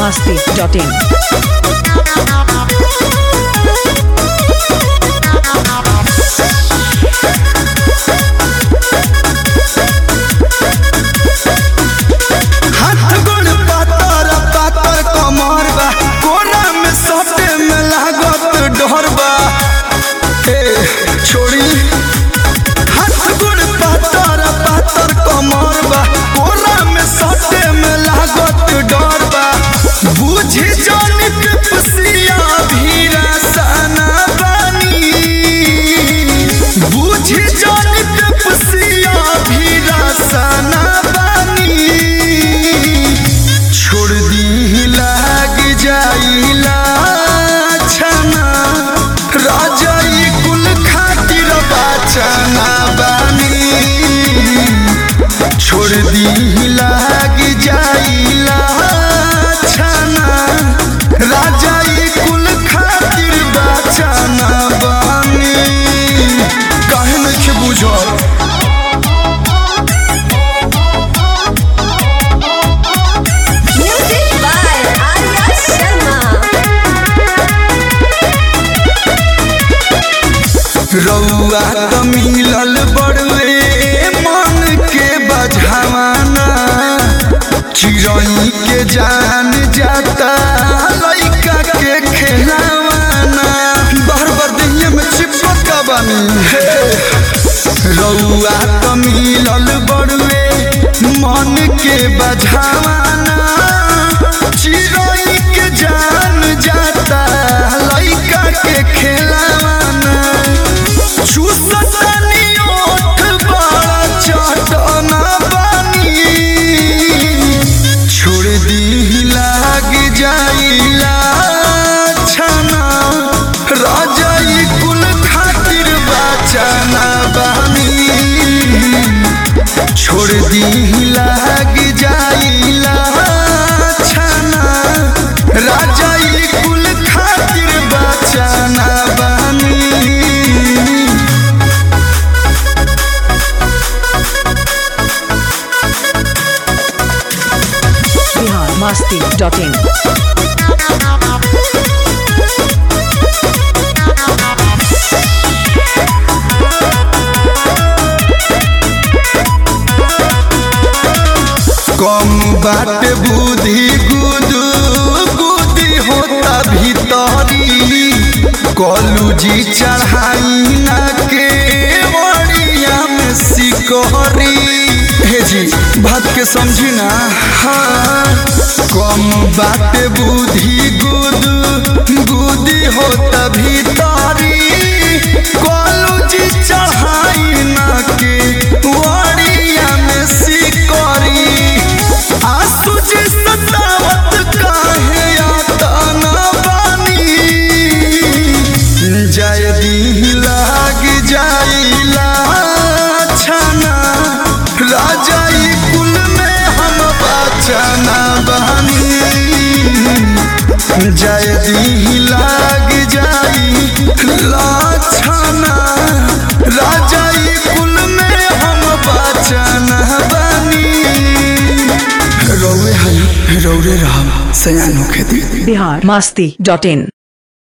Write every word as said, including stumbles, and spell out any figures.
masti dot in. छोड़ी हाथ गुड़ पातर पातर कमर बा कोरा में सटे में लागत डर बा बुझी जानी के पसिया भीरा सना बानी बुझी जानी के पसिया भीरा सना बानी छोड़ दी लाग जाइला छना राजा चना बानी छोड़ दी लाग जाइला छना राजा कुल खातिर बचना बानी काहे नहीं बुझल रउआ त मिलल बड़वे मन के बझावाना चिड़ई के जान जाता लइका के खेलावाना बार बार दहिया में चिपका बानी रउआ त मिलल बड़वे मन के बझावाना चिड़ई के जान जाता लइका के खेलावाना चूसतानी ओठ बड़ा चटना बानी छोड़ दी लाग जाइला छना राजा कुल खातिर बचना बानी छोड़ दी लाग जाइला छना राजा कुल खातिर बचना बानी masti dot in. कम बाट बुद्धि गुदू गुदी होता भीतरी कलू जी चढ़ाई ना के बड़िया में सिकहरी हे जी बात के समझी ना हाँ कम बात बुद्धि गुदू गुदी होता भीतरी कलू जी चढ़ाई ना के बड़िया में सिकहरी आंसू जी सतावत काहे आता ना बानी जय दी लाग जाइला छना राजा कुल में हम बचना बानी जय दी लाग जाइला छना राजा कुल में हम बचना बानी रौरे हई रौरे रहा सयानो खेती Bihar masti dot in.